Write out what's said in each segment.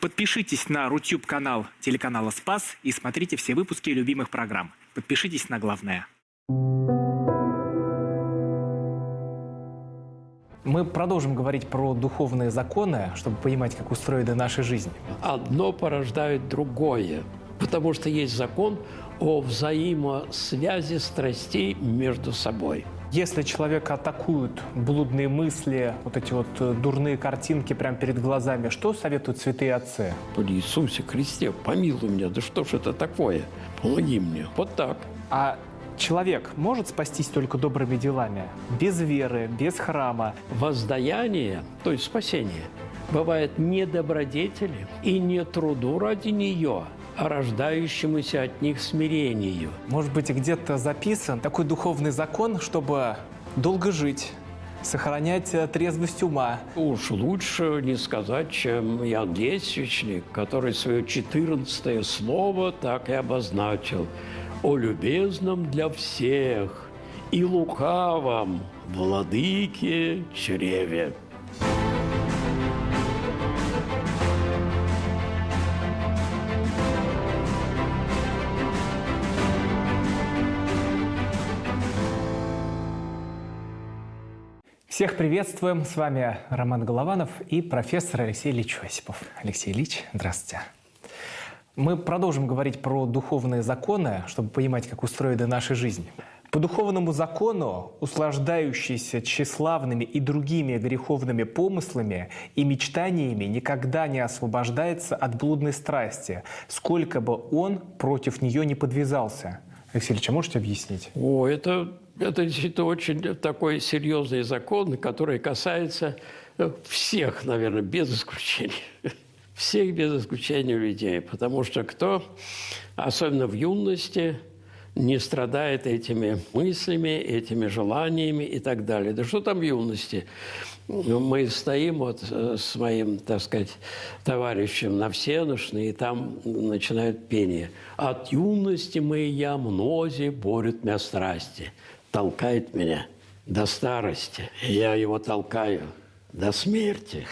Подпишитесь на Рутюб-канал телеканала «Спас» и смотрите все выпуски любимых программ. Подпишитесь на главное. Мы продолжим говорить про духовные законы, чтобы понимать, как устроена наша жизнь. Одно порождает другое, потому что есть закон о взаимосвязи страстей между собой. Если человека атакуют блудные мысли, вот эти вот дурные картинки прямо перед глазами, что советуют святые отцы? Господи Иисусе Христе, помилуй меня, да что ж это такое? Помоги мне. Вот так. А человек может спастись только добрыми делами? Без веры, без храма? Воздаяние, то есть спасение, бывает не добродетели и не труду ради нее, а рождающемуся от них смирению. Может быть, где-то записан такой духовный закон, чтобы долго жить, сохранять трезвость ума. Уж лучше не сказать, чем Иоанн Лествичник, который свое 14-е слово так и обозначил: «О любезном для всех и лукавом владыке чреве». Всех приветствуем. С вами Роман Голованов и профессор Алексей Ильич Осипов. Алексей Ильич, здравствуйте. Мы продолжим говорить про духовные законы, чтобы понимать, как устроена наша жизнь. По духовному закону, услаждающийся тщеславными и другими греховными помыслами и мечтаниями, никогда не освобождается от блудной страсти, сколько бы он против нее не подвязался. Алексей Ильич, а можете объяснить? Это действительно очень такой серьезный закон, который касается всех, наверное, без исключения. Всех без исключения людей. Потому что кто, особенно в юности, не страдает этими мыслями, этими желаниями и так далее. Да что там в юности? Мы стоим вот с моим, так сказать, товарищем на всеношной, и там начинают пение. «От юности моя мнози борют мя страсти». Толкает меня до старости. Я его толкаю до смерти.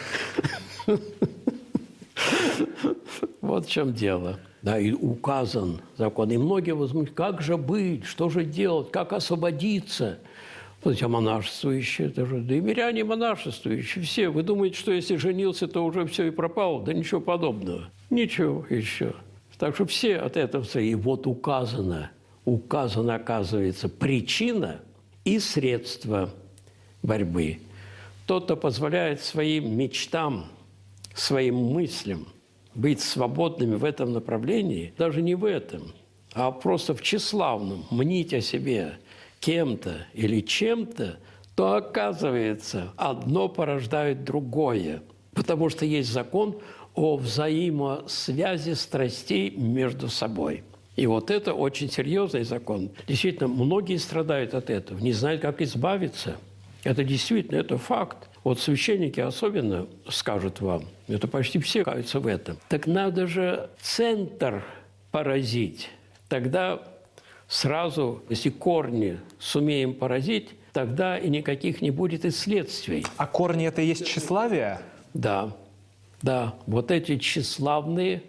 Вот в чем дело. Да, и указан закон. И многие возмутились: как же быть, что же делать, как освободиться? Вот эти монашествующие, да и миряне монашествующие, все. Вы думаете, что если женился, то уже все и пропало? Да ничего подобного. Ничего еще. Так что все от этого все. И вот указано, оказывается, причина и средства борьбы. Тот, кто позволяет своим мечтам, своим мыслям быть свободными в этом направлении, даже не в этом, а просто в тщеславном, мнить о себе кем-то или чем-то, то, оказывается, одно порождает другое. Потому что есть закон о взаимосвязи страстей между собой. И вот это очень серьезный закон. Действительно, многие страдают от этого, не знают, как избавиться. Это действительно, это факт. Вот священники особенно скажут вам, это почти все каются в этом. Так надо же центр поразить. Тогда сразу, если корни сумеем поразить, тогда и никаких не будет и следствий. А корни – это и есть тщеславие? Да. Вот эти тщеславные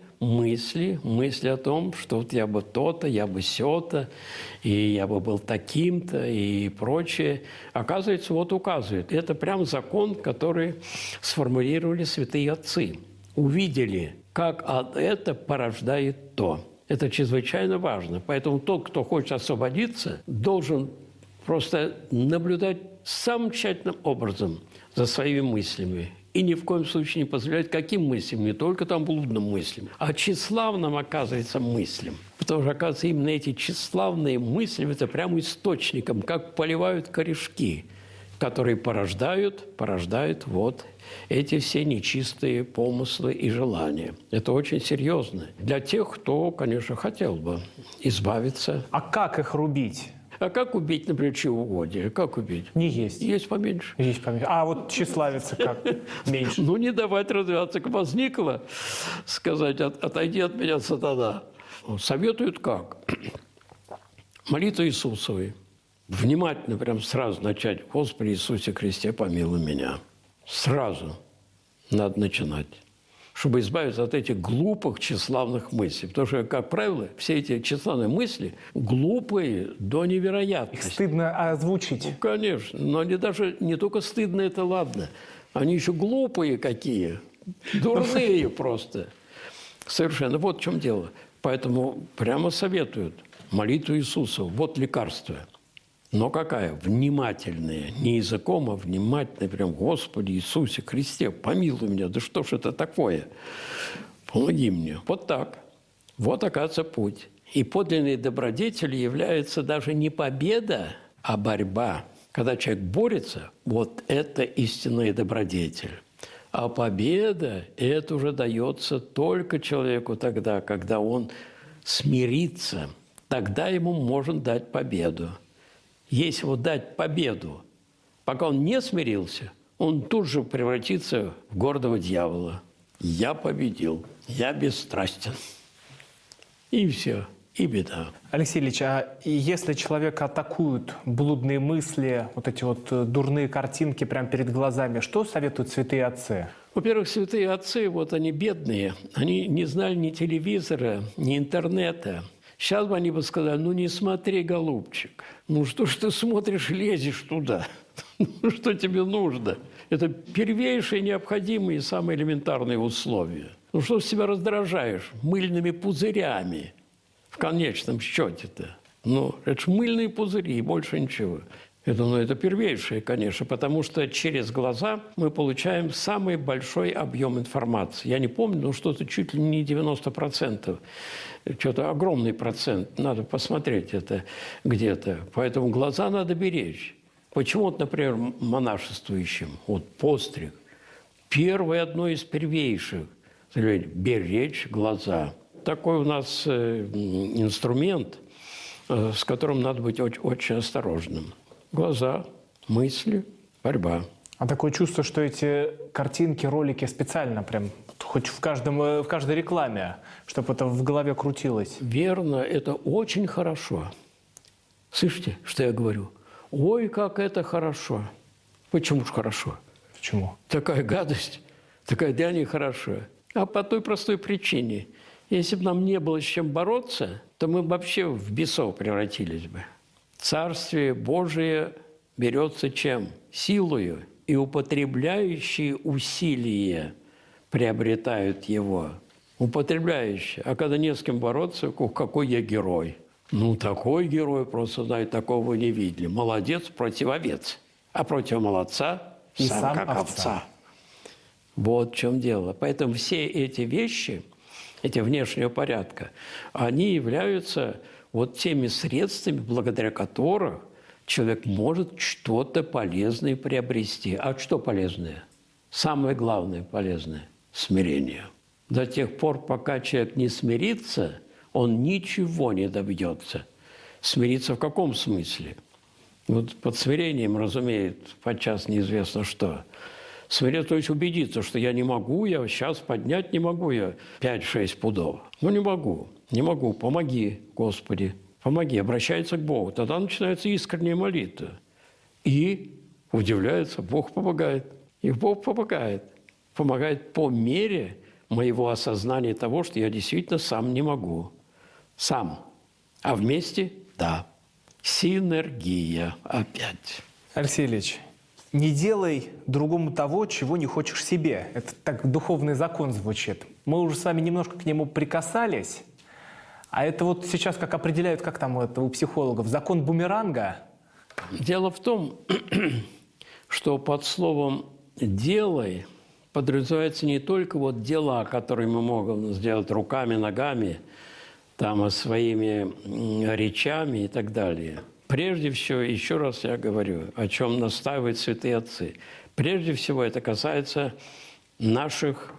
мысли о том, что вот я бы то-то, я бы сё-то, и я бы был таким-то, и прочее, оказывается, вот указывает. Это прям закон, который сформулировали святые отцы. Увидели, как это порождает то. Это чрезвычайно важно. Поэтому тот, кто хочет освободиться, должен просто наблюдать самым тщательным образом за своими мыслями. И ни в коем случае не позволять каким мыслям, не только там блудным мыслям, а тщеславным, оказывается, мыслям. Потому что, оказывается, именно эти тщеславные мысли – это прямо источником, как поливают корешки, которые порождают вот эти все нечистые помыслы и желания. Это очень серьезно. Для тех, кто, конечно, хотел бы избавиться. А как их рубить? А как убить, например, чревоугодие? Как убить? Не есть. Есть поменьше. Есть поменьше. А вот тщеславиться как? Меньше. Ну, не давать развиваться. Возникло сказать: отойди от меня, сатана. Советуют как? Молитва Иисусовой. Внимательно прям сразу начать: Господи Иисусе Христе, помилуй меня. Сразу надо начинать. чтобы избавиться от этих глупых тщеславных мыслей. Потому что, как правило, все эти тщеславные мысли глупые до невероятности. Их стыдно озвучить. Ну, конечно. Но они даже не только стыдно, это ладно. Они еще глупые какие. Дурные просто. Совершенно. Вот в чем дело. Поэтому прямо советуют молитву Иисуса. Вот лекарство. Но какая? Внимательная. Не языком, а внимательная. Прям, Господи Иисусе Христе, помилуй меня. Да что ж это такое? Помоги мне. Вот так. Вот, оказывается, путь. И подлинной добродетелью является даже не победа, а борьба. Когда человек борется, вот это истинная добродетель. А победа – это уже дается только человеку тогда, когда он смирится. Тогда ему можно дать победу. Если ему дать победу, пока он не смирился, он тут же превратится в гордого дьявола. Я победил, я бесстрастен. И все, и беда. Алексей Ильич, а если человека атакуют блудные мысли, вот эти вот дурные картинки прямо перед глазами, что советуют святые отцы? Во-первых, святые отцы, вот они бедные, они не знали ни телевизора, ни интернета. Сейчас бы они бы сказали, ну не смотри, голубчик, ну что ж ты смотришь, лезешь туда, ну что тебе нужно? Это первейшие необходимые и самые элементарные условия. Ну что ж себя раздражаешь мыльными пузырями в конечном счете-то? Ну это ж мыльные пузыри, больше ничего. Это первейшее, конечно, потому что через глаза мы получаем самый большой объем информации. Я не помню, но что-то чуть ли не 90%. Что-то огромный процент. Надо посмотреть это где-то. Поэтому глаза надо беречь. Почему, вот, например, монашествующим, вот постриг, первое, одно из первейших, беречь глаза. Такой у нас инструмент, с которым надо быть очень осторожным. Глаза, мысли, борьба. А такое чувство, что эти картинки, ролики специально прям, хоть в каждой рекламе, чтобы это в голове крутилось. Верно, это очень хорошо. Слышите, что я говорю? Ой, как это хорошо. Почему же хорошо? Почему? Такая гадость, такая дрянь и хорошо. А по той простой причине. Если бы нам не было с чем бороться, то мы бы вообще в бесов превратились бы. Царствие Божие берется чем? Силою. И употребляющие усилия приобретают его. Употребляющие. А когда не с кем бороться, какой я герой. Ну, такой герой, просто, знаете, такого вы не видели. Молодец против овец. А против молодца и сам как овца. Вот в чем дело. Поэтому все эти вещи, эти внешнего порядка, они являются вот теми средствами, благодаря которым человек может что-то полезное приобрести. А что полезное? Самое главное полезное – смирение. До тех пор, пока человек не смирится, он ничего не добьется. Смириться в каком смысле? Вот под смирением, разумеет, подчас неизвестно что. Смириться, то есть убедиться, что я не могу, я сейчас поднять не могу я 5-6 пудов. Ну, не могу, помоги, Господи. Помоги, обращается к Богу. Тогда начинается искренняя молитва. И удивляется, Бог помогает. И Бог помогает. Помогает по мере моего осознания того, что я действительно сам не могу. Сам. А вместе – да. Синергия опять. Алексей Ильич, не делай другому того, чего не хочешь себе. Это так духовный закон звучит. Мы уже с вами немножко к нему прикасались. А это вот сейчас как определяют, как там это у психологов, закон бумеранга? Дело в том, что под словом «делай» подразумевается не только вот дела, которые мы можем сделать руками, ногами, там, своими речами и так далее. Прежде всего, еще раз я говорю, о чем настаивают святые отцы. Прежде всего, это касается наших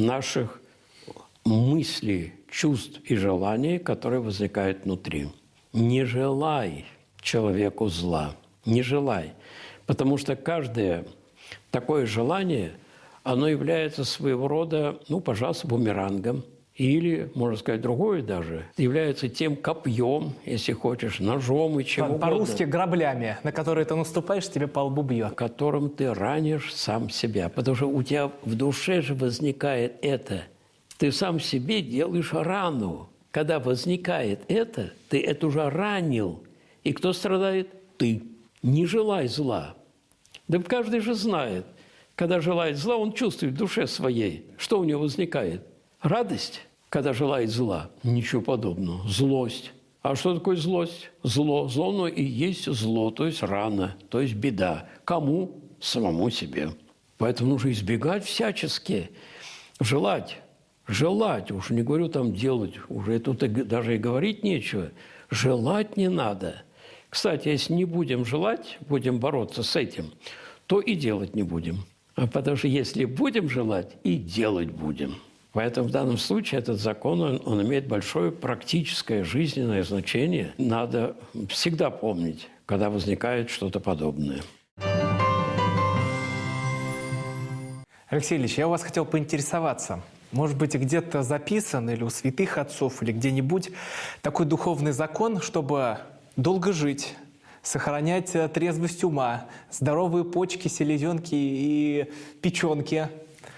мыслей, чувств и желаний, которые возникают внутри. Не желай человеку зла. Не желай. Потому что каждое такое желание, оно является своего рода, ну, пожалуйста, бумерангом. Или, можно сказать, другое даже, является тем копьем, если хочешь, ножом и чем угодно. По-русски граблями, на которые ты наступаешь, тебе по лбу бьет. Которым ты ранишь сам себя. Потому что у тебя в душе же возникает это. Ты сам себе делаешь рану. Когда возникает это, ты это уже ранил. И кто страдает? Ты. Не желай зла. Да каждый же знает. Когда желает зла, он чувствует в душе своей. Что у него возникает? Радость, когда желает зла? Ничего подобного. Злость. А что такое злость? Зло. Зло, оно и есть зло, то есть рана, то есть беда. Кому? Самому себе. Поэтому нужно избегать всячески. Желать. Желать. Уж не говорю там делать. Уже тут даже и говорить нечего. Желать не надо. Кстати, если не будем желать, будем бороться с этим, то и делать не будем. Потому что если будем желать, и делать будем. Поэтому в данном случае этот закон, он имеет большое практическое жизненное значение. Надо всегда помнить, когда возникает что-то подобное. Алексей Ильич, я у вас хотел поинтересоваться. Может быть, где-то записан или у святых отцов, или где-нибудь такой духовный закон, чтобы долго жить, сохранять трезвость ума, здоровые почки, селезенки и печенки.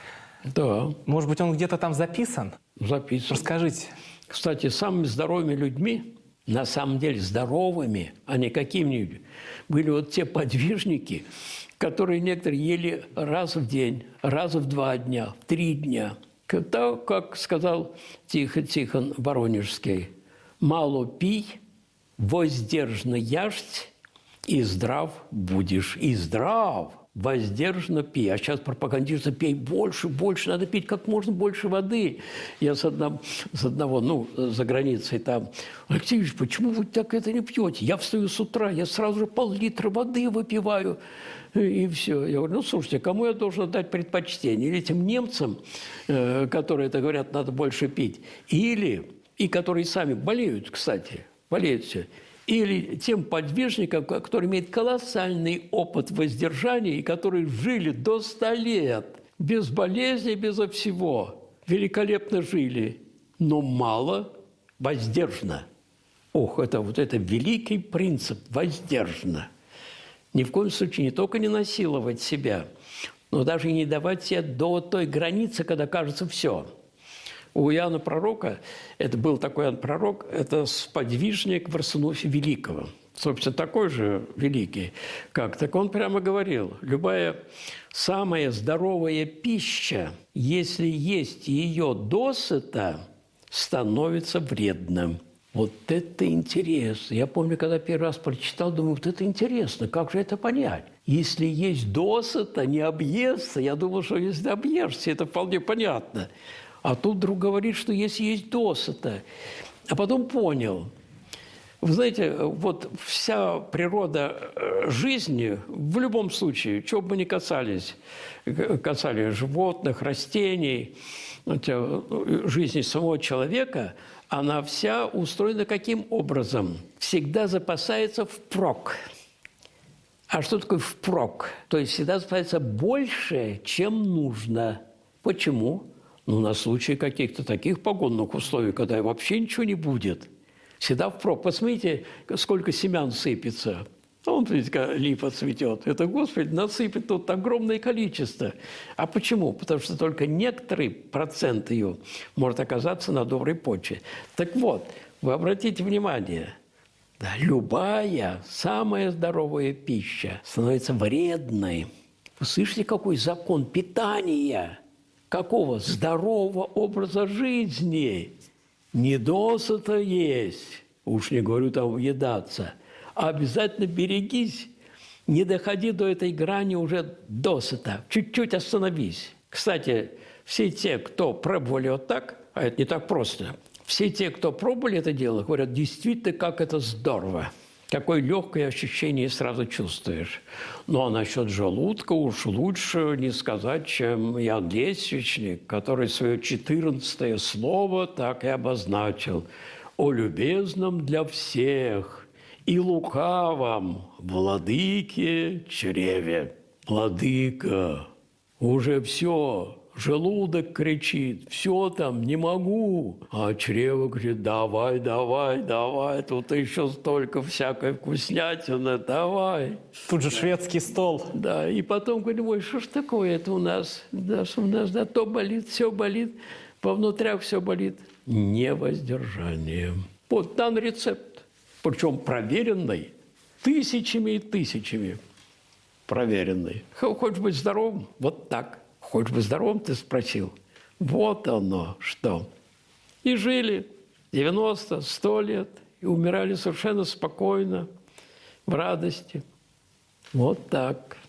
Да. Может быть, он где-то там записан? Записан. Расскажите. Кстати, самыми здоровыми людьми, на самом деле здоровыми, а не какими-нибудь, были вот те подвижники, которые некоторые ели раз в день, раз в 2 дня, в 3 дня. Так, как сказал Тихон Воронежский, «Мало пий, воздержно яжь, и здрав будешь». И здрав, воздержно пей. А сейчас пропагандируется: пей больше, больше, надо пить как можно больше воды. Я с одного, за границей там: Алексей Ильич, почему вы так это не пьете? Я встаю с утра, я сразу же пол-литра воды выпиваю, и все. Я говорю: слушайте, кому я должен отдать предпочтение? Или этим немцам, которые это говорят, надо больше пить, или, и которые сами болеют, кстати, болеют все, или тем подвижникам, которые имеют колоссальный опыт воздержания и которые жили до 100 лет, без болезней, безо всего, великолепно жили, но мало воздержно. Ох, это великий принцип – воздержно. Ни в коем случае не только не насиловать себя, но даже и не давать себе до той границы, когда кажется все. У Иоанна Пророка, это был такой Иоанн Пророк, это сподвижник Варсонофия Великого. Собственно, такой же великий. Так он прямо говорил: любая самая здоровая пища, если есть ее досыта, становится вредным. Вот это интересно. Я помню, когда первый раз прочитал, думаю, вот это интересно, как же это понять? Если есть досыта, не объесться, я думал, что если объешься, это вполне понятно. А тут вдруг говорит, что если есть досыта. А потом понял. Вы знаете, вот вся природа жизни, в любом случае, чего бы мы ни касались животных, растений, жизни самого человека, она вся устроена каким образом? Всегда запасается впрок. А что такое впрок? То есть всегда запасается больше, чем нужно. Почему? На случай каких-то таких погодных условий, когда вообще ничего не будет. Всегда впрок. Посмотрите, сколько семян сыпется. Видите, липа цветет. Это, Господи, насыпет тут огромное количество. А почему? Потому что только некоторый процент ее может оказаться на доброй почве. Так вот, вы обратите внимание, да, любая самая здоровая пища становится вредной. Вы слышите, какой закон питания? Какого? Здорового образа жизни. Не досыта есть, уж не говорю там въедаться, а обязательно берегись, не доходи до этой грани уже досыта, чуть-чуть остановись. Кстати, все те, кто пробовали вот так, а это не так просто, все те, кто пробовали это дело, говорят, действительно, как это здорово. Какое легкое ощущение сразу чувствуешь. Ну, а насчет желудка уж лучше не сказать, чем Иоанн Лествичник, который свое 14 слово так и обозначил: «О любезном для всех и лукавом владыке чреве». Владыка, уже все, желудок кричит, все там, не могу. А чрево говорит, давай, давай, давай, тут еще столько всякой вкуснятины, давай. Тут же шведский стол. Да, и потом говорит, ой, что ж такое это у нас? Да, что у нас, да, то болит, все болит, по внутрях все болит. Невоздержание. Вот дан рецепт, причем проверенный тысячами и тысячами. Проверенный. Хочешь быть здоровым? Вот так. Хочешь быть здоровым, ты спросил. Вот оно что. И жили 90, 100 лет, и умирали совершенно спокойно, в радости. Вот так.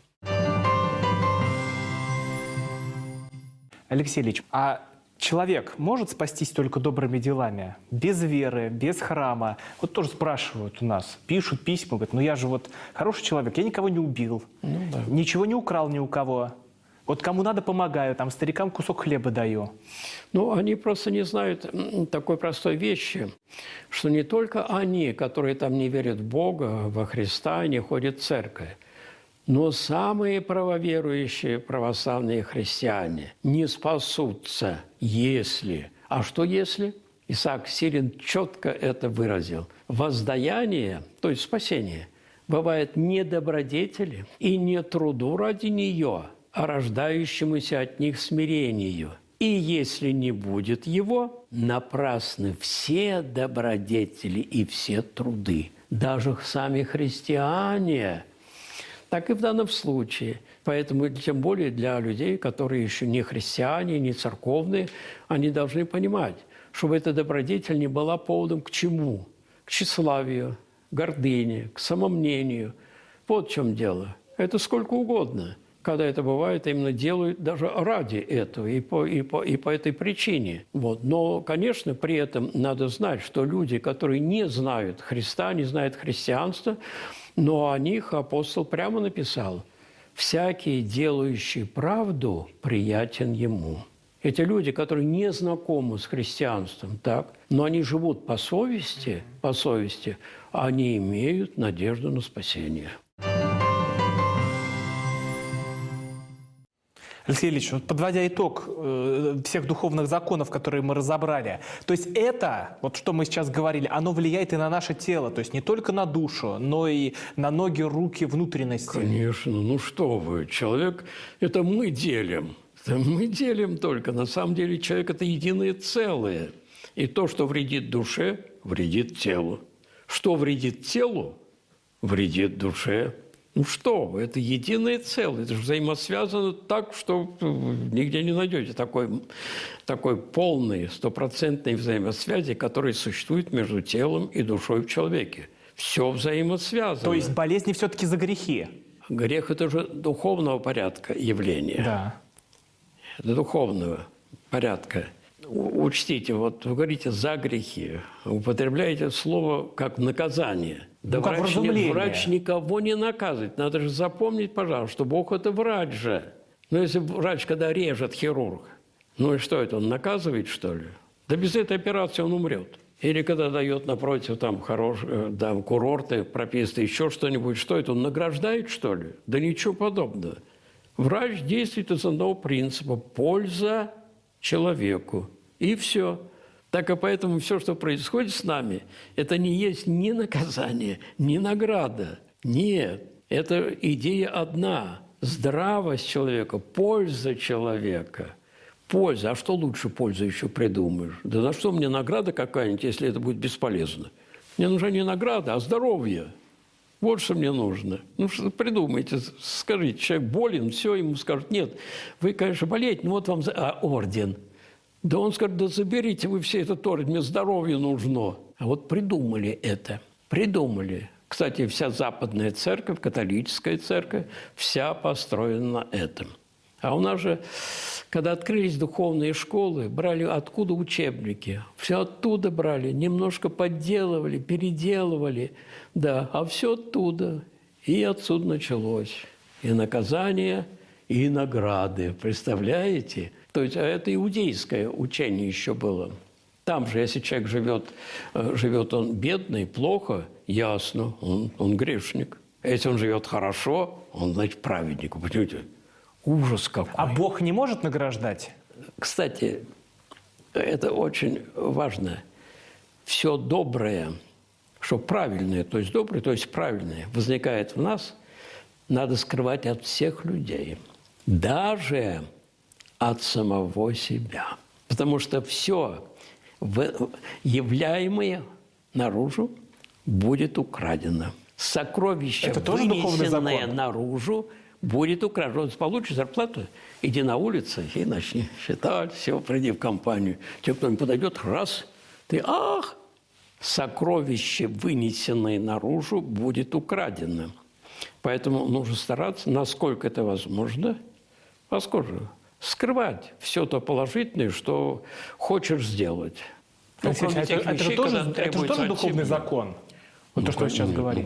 Алексей Ильич, а человек может спастись только добрыми делами? Без веры, без храма? Вот тоже спрашивают у нас, пишут письма, говорят, ну я же вот хороший человек, я никого не убил, Да. ничего не украл ни у кого. Вот кому надо, помогаю, там старикам кусок хлеба даю. Ну, они просто не знают такой простой вещи, что не только они, которые там не верят в Бога, во Христа, не ходят в церковь, но самые правоверующие православные христиане не спасутся, если... А что если? Исаак Сирин четко это выразил. Воздаяние, то есть спасение, бывает не добродетели и не труду ради нее, а рождающемуся от них смирению. И если не будет его, напрасны все добродетели и все труды. Даже сами христиане. Так и в данном случае. Поэтому тем более для людей, которые еще не христиане, не церковные, они должны понимать, чтобы эта добродетель не была поводом к чему? К тщеславию, гордыне, к самомнению. Вот в чем дело. Это сколько угодно. Когда это бывает, именно делают даже ради этого и по этой причине. Вот. Но, конечно, при этом надо знать, что люди, которые не знают Христа, не знают христианства, но о них апостол прямо написал: «Всякий, делающий правду, приятен ему». Эти люди, которые не знакомы с христианством, так, но они живут по совести, они имеют надежду на спасение. Алексей Ильич, вот подводя итог всех духовных законов, которые мы разобрали, то есть это, вот что мы сейчас говорили, оно влияет и на наше тело, то есть не только на душу, но и на ноги, руки, внутренности. Конечно, ну что вы, человек – это мы делим. Это мы делим только. На самом деле человек – это единое целое. И то, что вредит душе, вредит телу. Что вредит телу, вредит душе. Ну что вы, это единое целое, это же взаимосвязано так, что нигде не найдете такой полной, стопроцентной взаимосвязи, которая существует между телом и душой в человеке. Все взаимосвязано. То есть болезни все-таки за грехи? Грех – это же духовного порядка явление. Да. Это духовного порядка. Учтите, вот вы говорите «за грехи», употребляете слово как наказание. Да, как врач никого не наказывает. Надо же запомнить, пожалуйста, что Бог – это врач же. Но если врач, когда режет хирург, ну и что это, он наказывает, что ли? Да без этой операции он умрет. Или когда дает напротив там курорты, прописано еще что-нибудь, что это, он награждает, что ли? Да ничего подобного. Врач действует из одного принципа – польза человеку. И все. Так и поэтому все, что происходит с нами, это не есть ни наказание, ни награда. Нет, это идея одна. Здравость человека, польза человека. Польза. А что лучше пользы еще придумаешь? Да на что мне награда какая-нибудь, если это будет бесполезно? Мне нужна не награда, а здоровье. Вот что мне нужно. Ну, что придумайте, скажите, человек болен, все, ему скажут, нет, вы, конечно, болеете, но вот вам орден. Да он скажет, да заберите вы все этот орден, мне здоровье нужно. А вот придумали это, придумали. Кстати, вся западная церковь, католическая церковь, вся построена на этом. А у нас же, когда открылись духовные школы, брали откуда учебники? Все оттуда брали, немножко подделывали, переделывали. Да, а все оттуда. И отсюда началось. И наказание, и награды. Представляете? То есть, а это иудейское учение еще было. Там же, если человек живет он бедный, плохо, ясно, он грешник. А если он живет хорошо, он, значит, праведник. Понимаете? Ужас какой. А Бог не может награждать? кстати, это очень важно. Все доброе, что правильное, то есть доброе, то есть правильное, возникает в нас, надо скрывать от всех людей. Даже от самого себя. Потому что все являемое наружу будет украдено. Сокровище, вынесенное наружу, будет украдено. Вот получишь зарплату, иди на улицу и начни считать, все, приди в компанию. Тебе кто-нибудь подойдет, раз, ты, ах, сокровище, вынесенное наружу, будет украдено. Поэтому нужно стараться, насколько это возможно, скрывать все то положительное, что хочешь сделать. Ну, это же тоже духовный закон. Вот то, что вы сейчас говорите.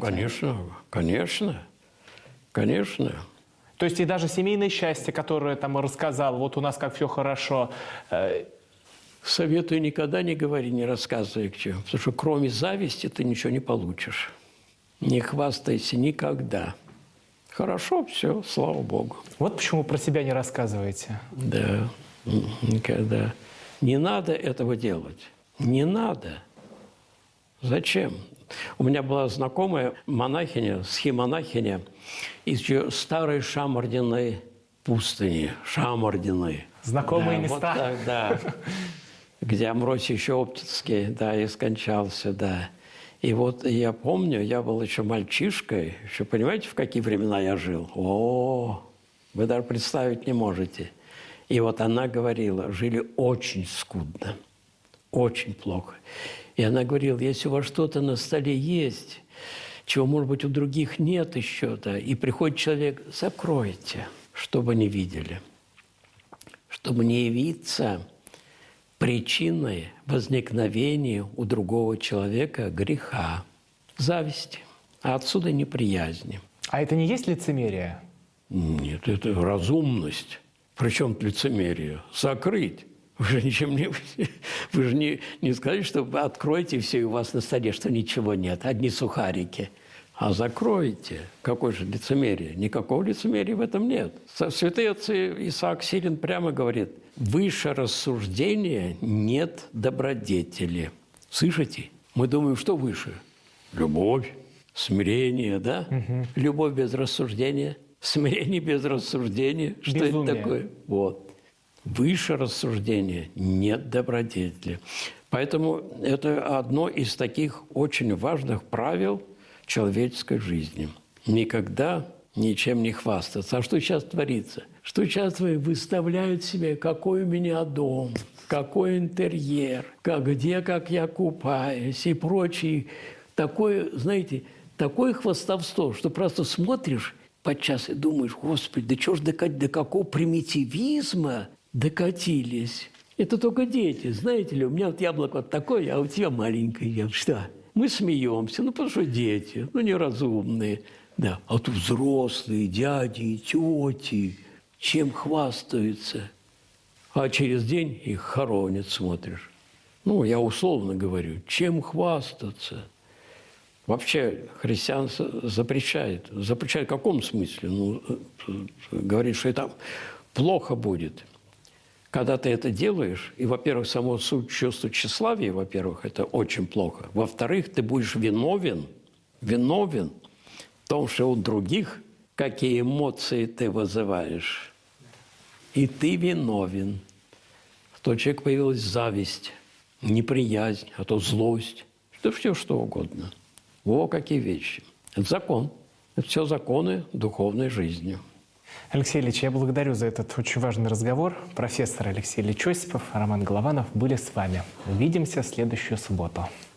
Конечно. То есть и даже семейное счастье, которое там рассказал, вот у нас как все хорошо. Советую никогда не говори, не рассказывай к чему. Потому что кроме зависти ты ничего не получишь. Не хвастайся никогда. Хорошо, все, слава Богу. Вот почему про себя не рассказываете. Да, никогда. Не надо этого делать. Не надо. Зачем? У меня была знакомая монахиня, схимонахиня из старой Шамардиной пустыни. Шамардиной. Знакомые места. Вот так, да. Где Амвросий еще Оптицкий, да, и скончался, да. И вот я помню, я был еще мальчишкой, еще понимаете, в какие времена я жил? О, вы даже представить не можете. И вот она говорила, жили очень скудно, очень плохо. И она говорила, если у вас что-то на столе есть, чего, может быть, у других нет еще, да, и приходит человек, закройте, чтобы не видели, чтобы не явиться причиной возникновения у другого человека греха, зависти, а отсюда неприязни. А это не есть лицемерие? Нет, это разумность. Причем лицемерие? Закрыть. Вы же ничем не... Вы же не сказали, что вы откроете все, и у вас на столе, что ничего нет, одни сухарики. А закройте. Какое же лицемерие? Никакого лицемерия в этом нет. Святый отец Исаак Сирин прямо говорит, выше рассуждения нет добродетели. Слышите? Мы думаем, что выше? Любовь, смирение, да? Угу. Любовь без рассуждения, смирение без рассуждения. Что безумие. Это такое? Вот. Выше рассуждения нет добродетели. Поэтому это одно из таких очень важных правил человеческой жизни. Никогда ничем не хвастаться. А что сейчас творится? Что сейчас выставляют себе, какой у меня дом, какой интерьер, где как я купаюсь и прочее. Такое, знаете, такое хвастовство, что просто смотришь подчас и думаешь, Господи, да чего ж до какого примитивизма докатились? Это только дети, знаете ли, у меня вот яблоко вот такое, а у тебя маленькое. Что? Мы смеемся, потому что дети, неразумные. Да. А тут взрослые, дяди и тети, чем хвастаются. А через день их хоронят, смотришь. Я условно говорю, чем хвастаться? Вообще христианство запрещает. Запрещает в каком смысле? Говорит, что это плохо будет. Когда ты это делаешь, и, во-первых, само чувство тщеславия, во-первых, это очень плохо. Во-вторых, ты будешь виновен в том, что у других какие эмоции ты вызываешь. И ты виновен. В тот человек появилась зависть, неприязнь, а то злость. Да все что угодно. Во какие вещи. Это закон. Это все законы духовной жизни. Алексей Ильич, я благодарю за этот очень важный разговор. Профессор Алексей Ильич Осипов, Роман Голованов были с вами. Увидимся в следующую субботу.